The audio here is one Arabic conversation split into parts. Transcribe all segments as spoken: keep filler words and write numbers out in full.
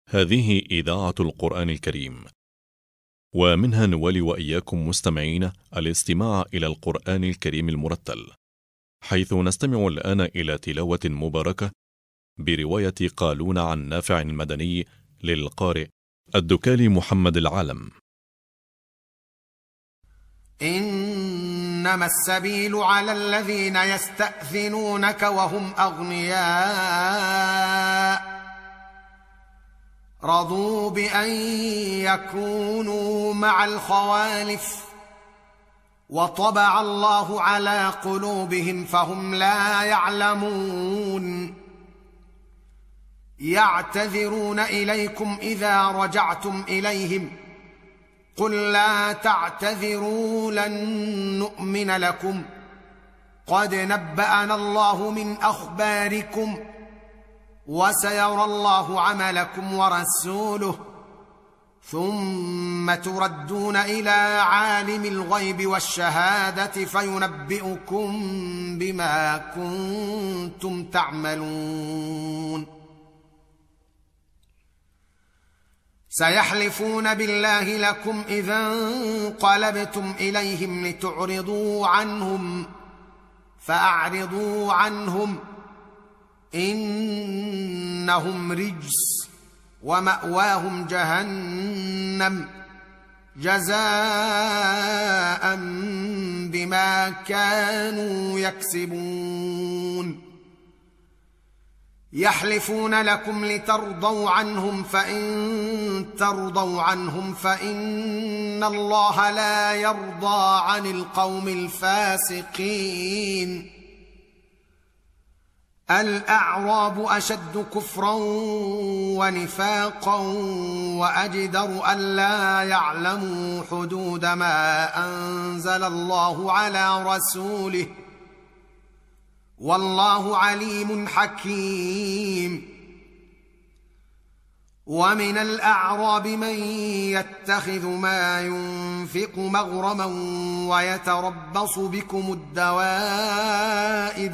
هذه إذاعة القرآن الكريم، ومنها نولي وإياكم مستمعين الاستماع إلى القرآن الكريم المرتل، حيث نستمع الآن إلى تلاوة مباركة برواية قالون عن نافع المدني للقارئ الدكالي محمد العالم. إنما السبيل على الذين يستأذنونك وهم أغنياء رضوا بأن يكونوا مع الخوالف وطبع الله على قلوبهم فهم لا يعلمون. يعتذرون إليكم إذا رجعتم إليهم قل لا تعتذروا لن نؤمن لكم قد نبأنا الله من أخباركم وسيرى الله عملكم ورسوله ثم تردون إلى عالم الغيب والشهادة فينبئكم بما كنتم تعملون. سيحلفون بالله لكم إذا انقلبتم إليهم لتعرضوا عنهم فأعرضوا عنهم إنهم رجس ومأواهم جهنم جزاء بما كانوا يكسبون. يحلفون لكم لترضوا عنهم فإن ترضوا عنهم فإن الله لا يرضى عن القوم الفاسقين. الأعراب أشد كفرا ونفاقا وأجدر ألا يعلموا حدود ما أنزل الله على رسوله والله عليم حكيم. ومن الأعراب من يتخذ ما ينفق مغرما ويتربص بكم الدوائر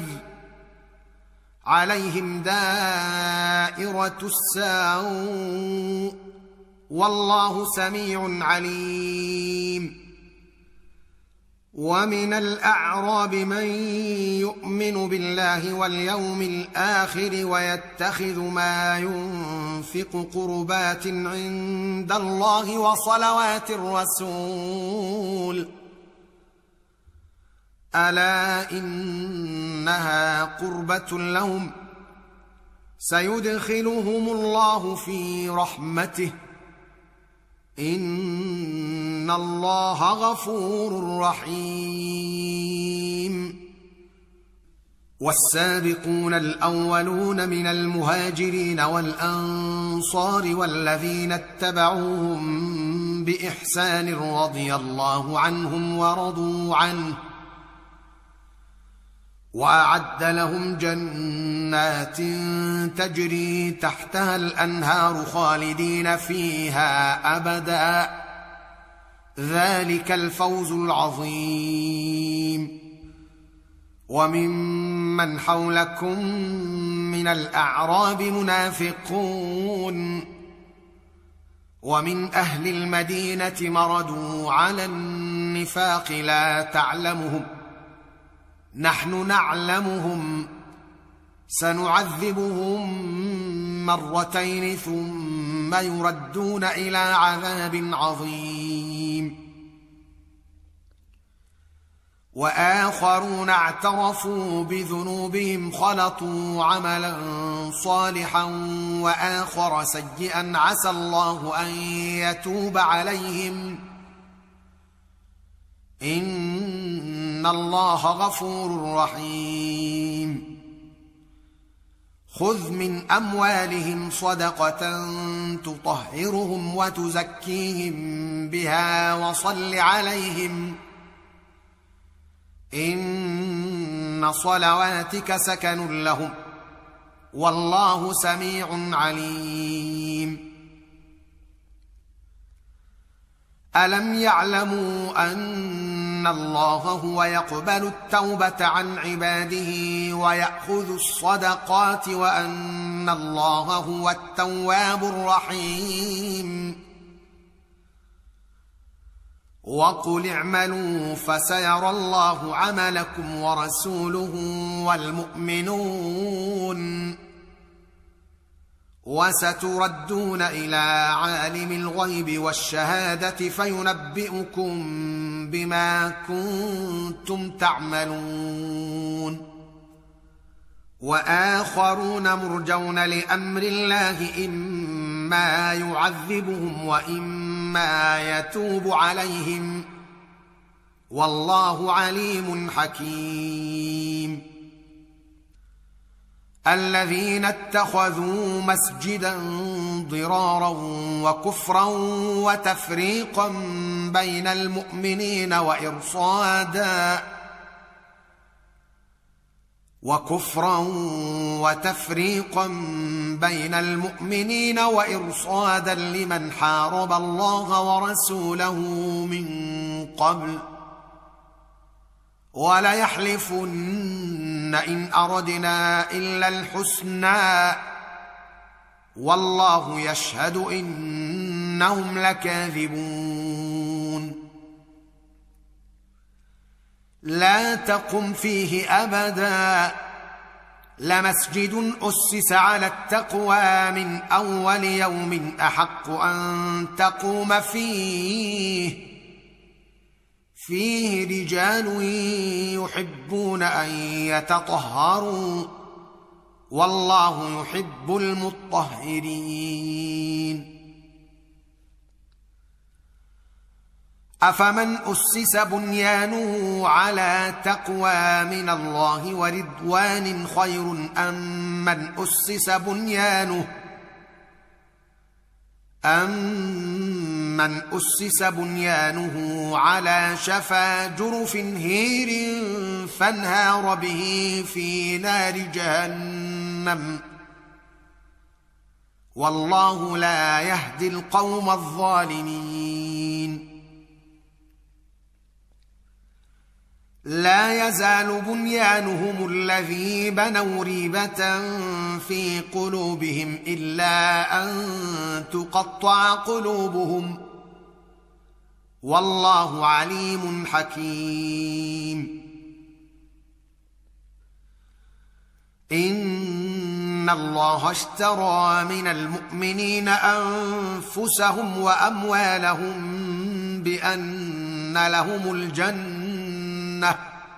عليهم دائرة السوء والله سميع عليم. ومن الأعراب من يؤمن بالله واليوم الآخر ويتخذ ما ينفق قربات عند الله وصلوات الرسول ألا إنها قربة لهم سيدخلهم الله في رحمته إن الله غفور رحيم. والسابقون الأولون من المهاجرين والأنصار والذين اتبعوهم بإحسان رضي الله عنهم ورضوا عنه وأعد لهم جنات تجري تحتها الأنهار خالدين فيها أبدا ذلك الفوز العظيم. وممن حولكم من الأعراب منافقون ومن أهل المدينة مردوا على النفاق لا تعلمهم نحن نعلمهم سنعذبهم مرتين ثم يردون إلى عذاب عظيم. وآخرون اعترفوا بذنوبهم خلطوا عملا صالحا وآخر سيئا عسى الله أن يتوب عليهم إن الله غفور رحيم. خذ من أموالهم صدقة تطهرهم وتزكيهم بها وصل عليهم إن صلواتك سكن لهم والله سميع عليم. ألم يعلموا أن إن الله هو يقبل التوبة عن عباده ويأخذ الصدقات وأن الله هو التواب الرحيم وقل اعملوا فسيرى الله عملكم ورسوله والمؤمنون وستردون إلى عالم الغيب والشهادة فينبئكم بما كنتم تعملون وآخرون مرجون لأمر الله إما يعذبهم وإما يتوب عليهم والله عليم حكيم الذين اتخذوا مسجدا ضرارا وكفرا وتفريقا بين المؤمنين وإرصادا وكفرا وتفريقا بين المؤمنين وإرصادا لمن حارب الله ورسوله من قبل وليحلفن إن أردنا إلا الحسنى والله يشهد إنهم لكاذبون لا تقم فيه أبدا لمسجد أسس على التقوى من أول يوم أحق أن تقوم فيه فيه رجال يحبون أن يتطهروا والله يحب المطهرين أفمن أسس بنيانه على تقوى من الله ورضوان خير أم من أسس بنيانه أَمَّنْ أُسِّسَ بُنْيَانُهُ عَلَى شَفَا جُرُفٍ هِيرٍ فانهار به في نار جهنم والله لا يهدي القوم الظالمين لا يزال بنيانهم الذي بنوا ريبة في قلوبهم إلا أن تقطع قلوبهم والله عليم حكيم إن الله اشترى من المؤمنين أنفسهم وأموالهم بأن لهم الجنة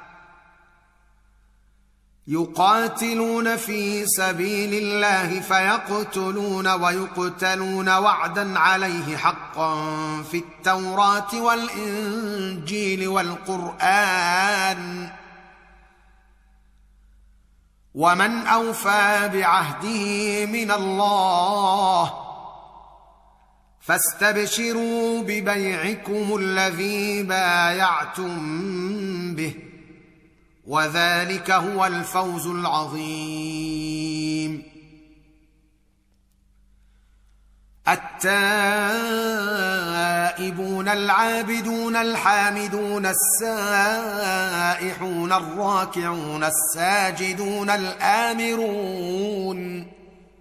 يقاتلون في سبيل الله فيقتلون ويقتلون وعدا عليه حقا في التوراة والإنجيل والقرآن ومن أوفى بعهده من الله فاستبشروا ببيعكم الذي بايعتم به وذلك هو الفوز العظيم التائبون العابدون الحامدون السائحون الراكعون الساجدون الآمرون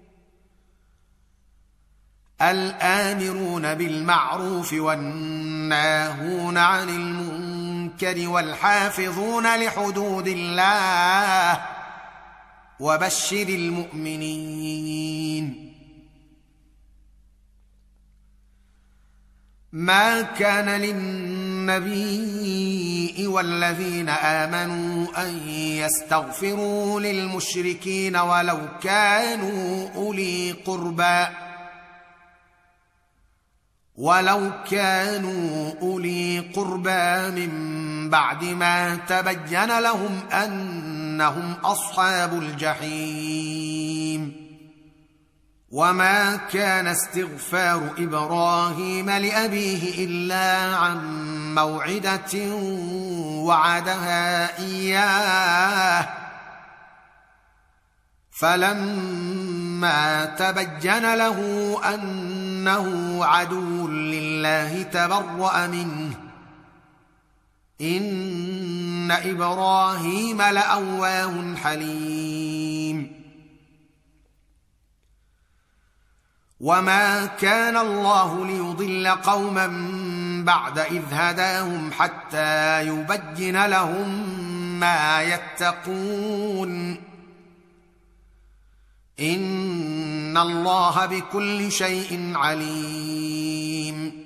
الآمرون بالمعروف والناهون عن المنكر والحافظون لحدود الله وبشر المؤمنين ما كان للنبي والذين آمنوا أن يستغفروا للمشركين ولو كانوا أولي قربى ولو كانوا أولي قربى من بعد ما تبين لهم أنهم أصحاب الجحيم وما كان استغفار إبراهيم لأبيه إلا عن موعدة وعدها إياه فلما تبين له أنه عدو لله تبرأ منه إن إبراهيم لأواه حليم وما كان الله ليضل قوما بعد إذ هداهم حتى يبين لهم ما يتقون إن الله بكل شيء عليم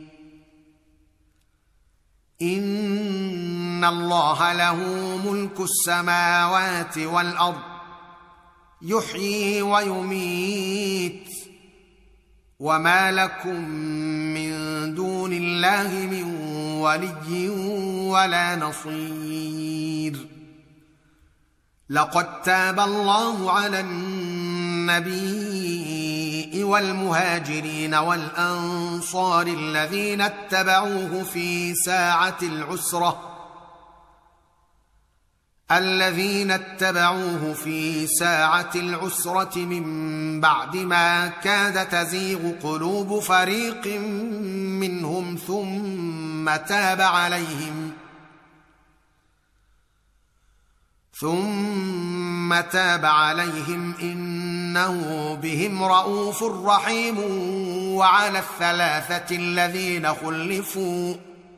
إن الله له ملك السماوات والأرض يحيي ويميت وما لكم من دون الله من ولي ولا نصير لقد تاب الله على النبي والمهاجرين والأنصار الذين اتبعوه في ساعة العسرة الذين اتبعوه في ساعة العسرة من بعد ما كاد تزيغ قلوب فريق منهم ثم تاب عليهم ثم تاب عليهم إنه بهم رءوف رحيم وعلى الثلاثة الذين خلفوا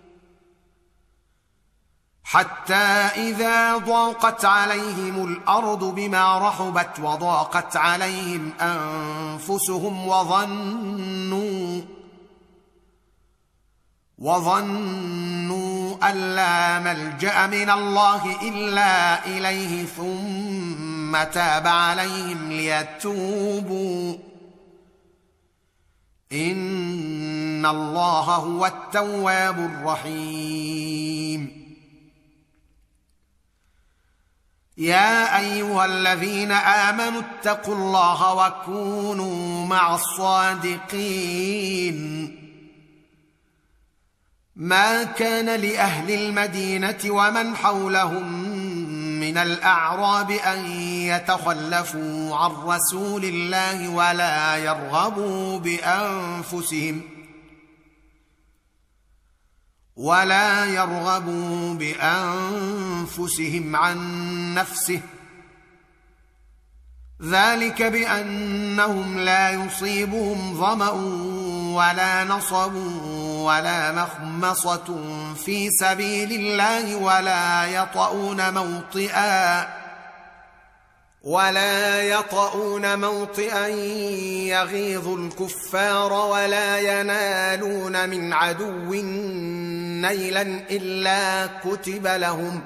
حتى إذا ضاقت عليهم الأرض بما رحبت وضاقت عليهم أنفسهم وظنوا وظنوا أن لا ملجأ من الله إلا إليه ثم تاب عليهم ليتوبوا إن الله هو التواب الرحيم يا أيها الذين آمنوا اتقوا الله وكونوا مع الصادقين ما كان لأهل المدينة ومن حولهم من الأعراب أن يتخلفوا عن رسول الله ولا يرغبوا بأنفسهم ولا يرغبوا بأنفسهم عن نفسه ذلك بأنهم لا يصيبهم ظمأ ولا نصب ولا مخمصة في سبيل الله ولا يطؤون موطئا ولا يطؤون موطئا يغيظ الكفار ولا ينالون من عدو نيلا إلا كتب لهم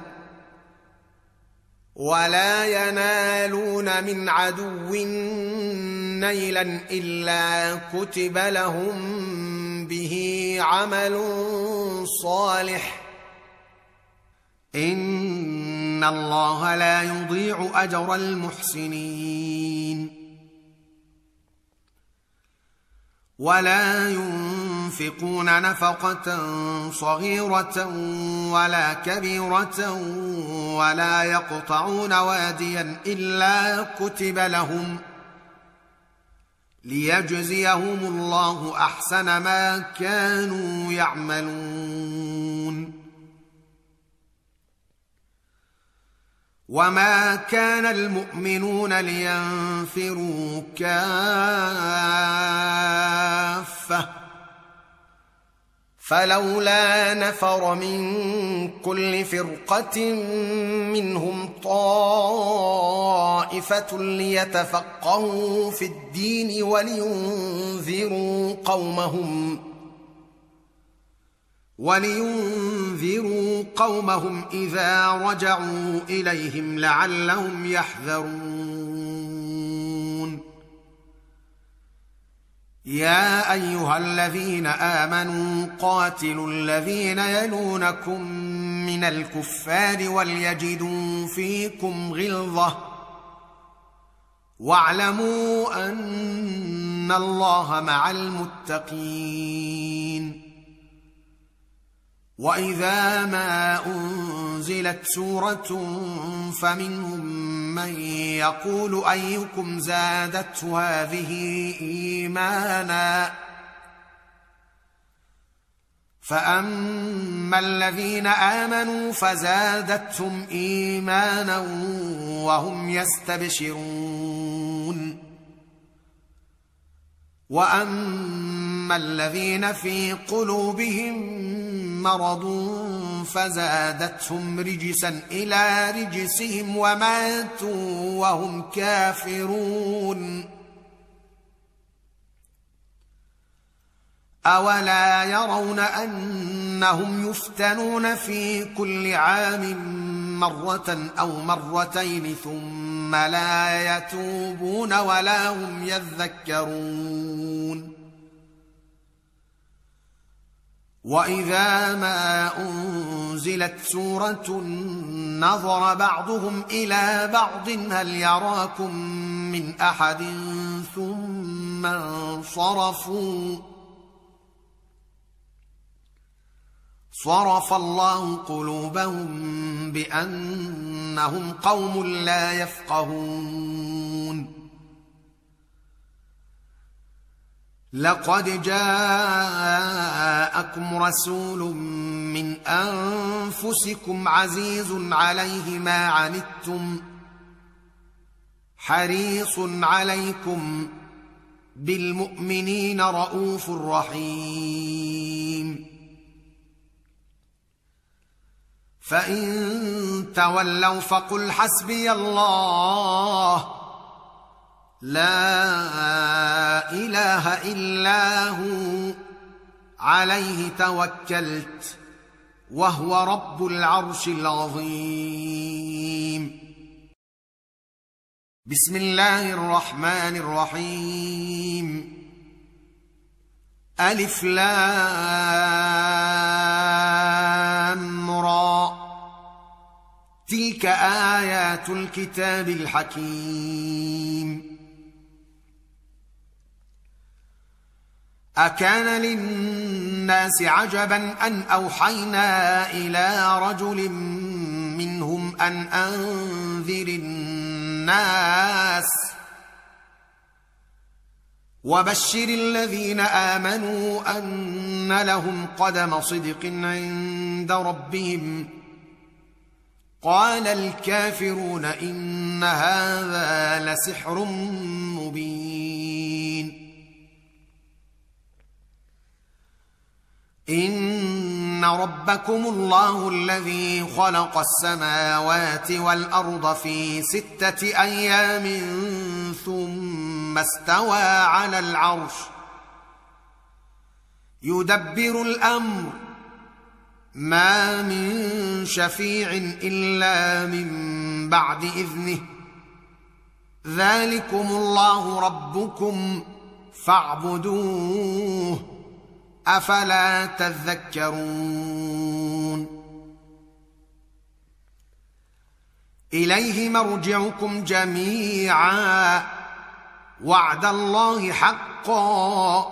ولا ينالون من عدو نيلا إلا كتب لهم به عمل صالح إن الله لا يضيع أجر المحسنين ولا ينفقون نفقة صغيرة ولا كبيرة ولا يقطعون واديا إلا كتب لهم ليجزيهم الله أحسن ما كانوا يعملون وما كان المؤمنون لينفروا كافة فلولا نفر من كل فرقة منهم طائفة ليتفقهوا في الدين ولينذروا قومهم ولينذروا قومهم إذا رجعوا إليهم لعلهم يحذرون يا أيها الذين آمنوا قاتلوا الذين يلونكم من الكفار وليجدوا فيكم غلظة واعلموا أن الله مع المتقين وإذا ما أنزلت سورة فمنهم من يقول أيكم زادته هذه إيمانا فأما الذين آمنوا فزادتهم إيمانا وهم يستبشرون وأما الذين في قلوبهم مرض فزادتهم رجسا إلى رجسهم وماتوا وهم كافرون أولا يرون أنهم يفتنون في كل عام مرة أو مرتين ثم لا يتوبون ولا هم يذكرون وإذا ما أنزلت سورة نظر بعضهم إلى بعض هل يراكم من أحد ثم انصرفوا صرف الله قلوبهم بأنهم قوم لا يفقهون لقد جاءكم رسول من أنفسكم عزيز عليه ما عنتم حريص عليكم بالمؤمنين رءوف رحيم فإن تولوا فقل حسبي الله لا إله إلا هو عليه توكلت وهو رب العرش العظيم بسم الله الرحمن الرحيم ألف لام را تلك آيات الكتاب الحكيم أكان للناس عجبا أن أوحينا إلى رجل منهم أن أنذر الناس وبشر الذين آمنوا أن لهم قدم صدق عند ربهم قال الكافرون إن هذا لسحر مبين إن ربكم الله الذي خلق السماوات والأرض في ستة أيام ثم استوى على العرش يدبر الأمر ما من شفيع إلا من بعد إذنه ذلكم الله ربكم فاعبدوه أفلا تذكرون إليه مرجعكم جميعا وعد الله حقا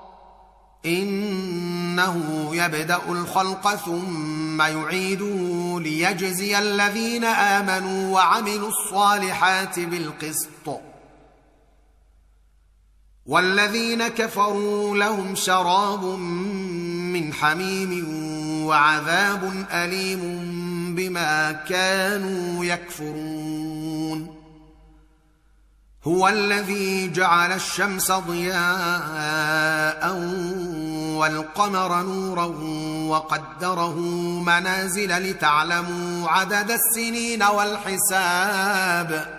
إنه يبدأ الخلق ثم يعيده ليجزي الذين آمنوا وعملوا الصالحات بالقسط والذين كفروا لهم شراب من حميم وعذاب أليم بما كانوا يكفرون هو الذي جعل الشمس ضياء والقمر نورا وقدره منازل لتعلموا عدد السنين والحساب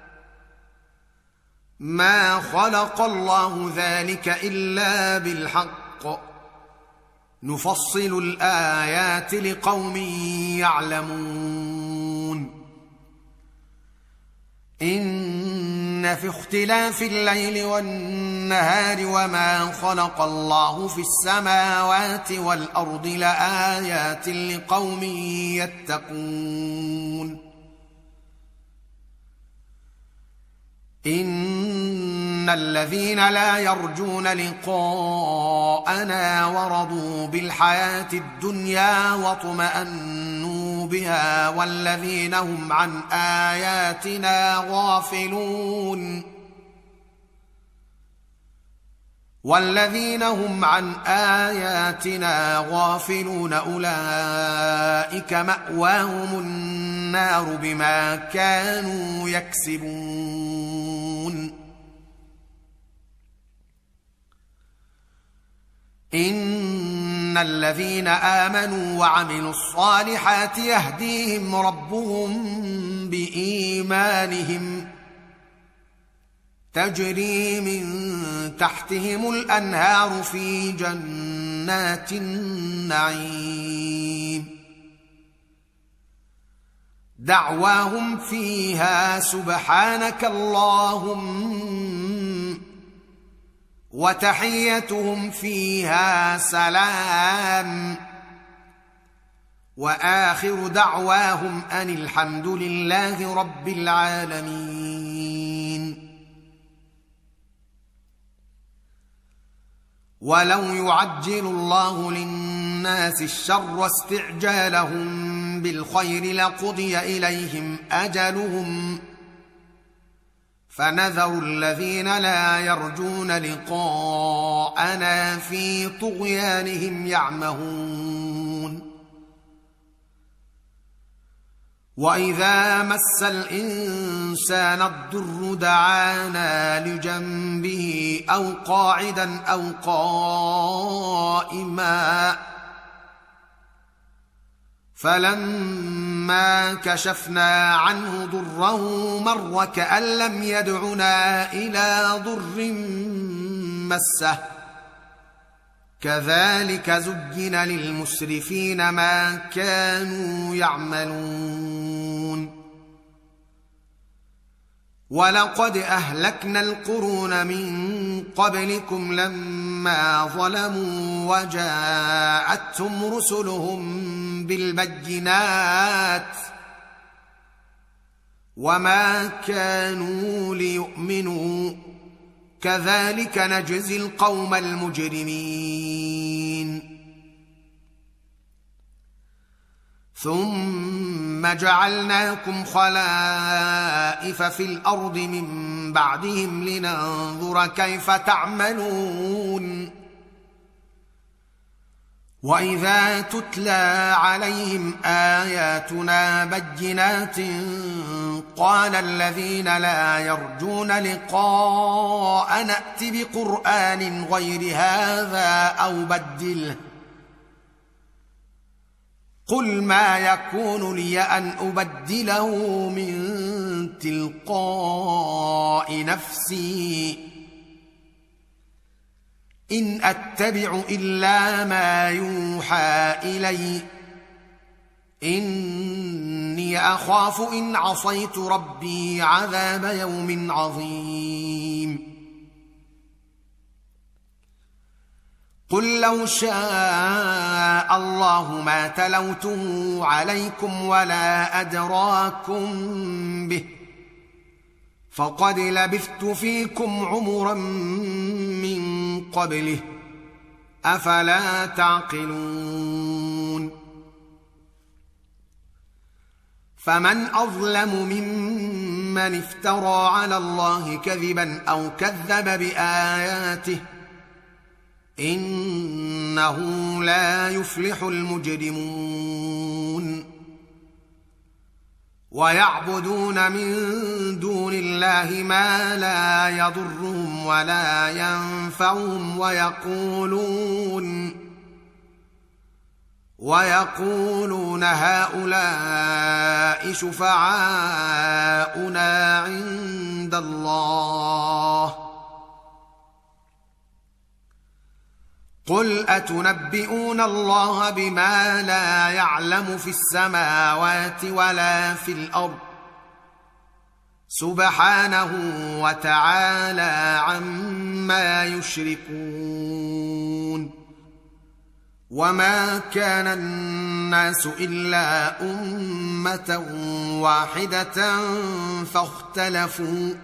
ما خلق الله ذلك إلا بالحق نفصل الآيات لقوم يعلمون إن في اختلاف الليل والنهار وما خلق الله في السماوات والأرض لآيات لقوم يتقون إن الذين لا يرجون لقاءنا ورضوا بالحياة الدنيا واطمأنوا بها والذين هم عن آياتنا غافلون والذين هم عن آياتنا غافلون أولئك مأواهم النار بما كانوا يكسبون. إن الذين آمنوا وعملوا الصالحات يهديهم ربهم بإيمانهم تجري من تحتهم الأنهار في جنات النعيم دعواهم فيها سبحانك اللهم وتحيتهم فيها سلام وآخر دعواهم أن الحمد لله رب العالمين. ولو يعجل الله للناس الشر استعجالهم بالخير لقضي إليهم أجلهم فنذر الذين لا يرجون لقاءنا في طغيانهم يعمهون. وإذا مس الإنسان الضر دعانا لجنبه أو قاعدا أو قائما فلما كشفنا عنه ضره مر كأن لم يدعنا إلى ضر مسه كذلك زين للمسرفين ما كانوا يعملون. ولقد أهلكنا القرون من قبلكم لما ظلموا وجاءتهم رسلهم بالبينات وما كانوا ليؤمنوا كذلك نجزي القوم المجرمين. ثم جعلناكم خلائف في الأرض من بعدهم لننظر كيف تعملون. وإذا تتلى عليهم آياتنا بينات قال الذين لا يرجون لقاء نأت بقرآن غير هذا أو بدله قل ما يكون لي أن أبدله من تلقاء نفسي إن أتبع إلا ما يوحى إلي إني أخاف إن عصيت ربي عذاب يوم عظيم. قل لو شاء الله ما تلوته عليكم ولا أدراكم به فقد لبثت فيكم عمرا من قبله أفلا تعقلون. فمن أظلم ممن افترى على الله كذبا أو كذب بآياته إنه لا يفلح المجرمون. ويعبدون من دون الله ما لا يضرهم ولا ينفعهم ويقولون ويقولون هؤلاء شفعاؤنا عند الله قل أتنبئون الله بما لا يعلم في السماوات ولا في الأرض سبحانه وتعالى عما يشركون. وما كان الناس إلا أمة واحدة فاختلفوا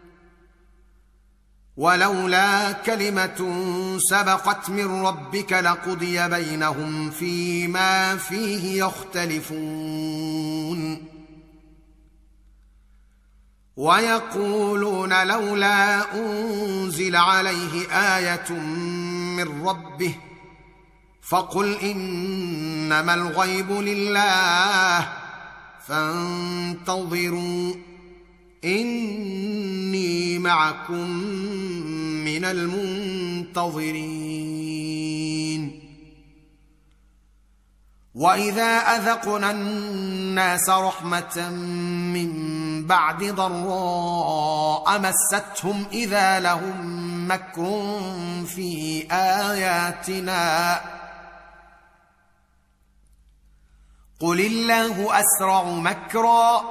ولولا كلمة سبقت من ربك لقضي بينهم فيما فيه يختلفون. ويقولون لولا أنزل عليه آية من ربه فقل إنما الغيب لله فانتظروا إني معكم من المنتظرين. وإذا أذقنا الناس رحمة من بعد ضراء مستهم إذا لهم مكر في آياتنا قل الله أسرع مكرا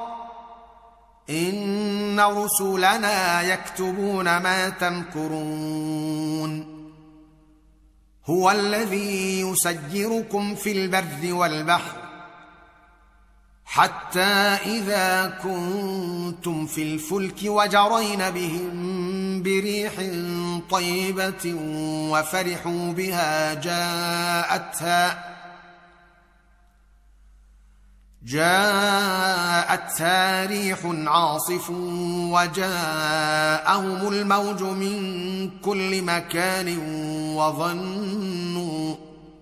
إن رسلنا يكتبون ما تمكرون. هو الذي يسيركم في البر والبحر حتى إذا كنتم في الفلك وجرين بهم بريح طيبة وفرحوا بها جاءتها جاءتها ريح عاصف وجاءهم الموج من كل مكان وظنوا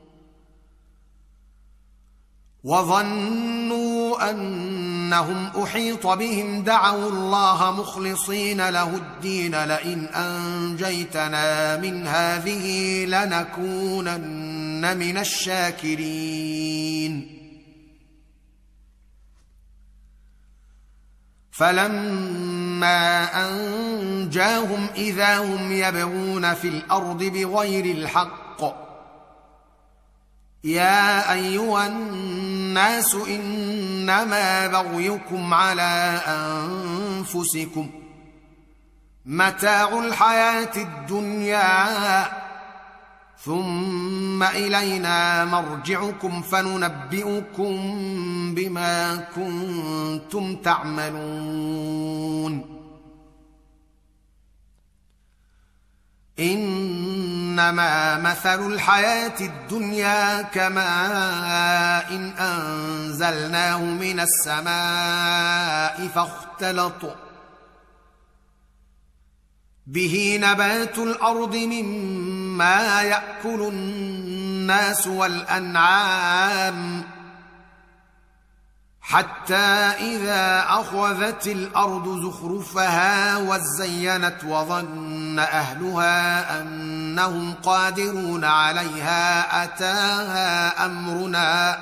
وظنوا أنهم أحيط بهم دعوا الله مخلصين له الدين لئن أنجيتنا من هذه لنكونن من الشاكرين. فلما أنجاهم إذا هم يبغون في الأرض بغير الحق يا أيها الناس إنما بغيكم على أنفسكم متاع الحياة الدنيا ثم إلينا مرجعكم فننبئكم بما كنتم تعملون. إنما مثل الحياة الدنيا كماء إن أنزلناه من السماء فاختلط به نبات الأرض مما يأكل الناس والأنعام حتى إذا أخذت الأرض زخرفها وزينت وظن أهلها أنهم قادرون عليها أتاها أمرنا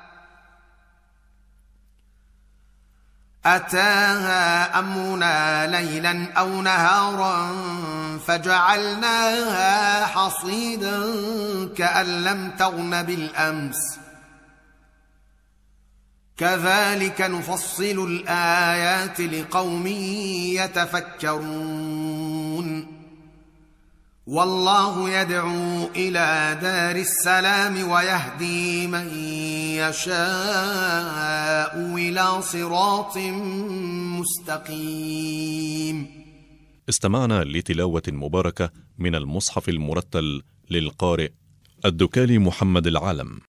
أتاها أمرنا ليلا أو نهارا فجعلناها حصيدا كأن لم تغن بالأمس كذلك نفصل الآيات لقوم يتفكرون. والله يدعو إلى دار السلام ويهدي من يشاء إلى صراط مستقيم. استمعنا لتلاوة مباركة من المصحف المرتل للقارئ الدكالي محمد العالم.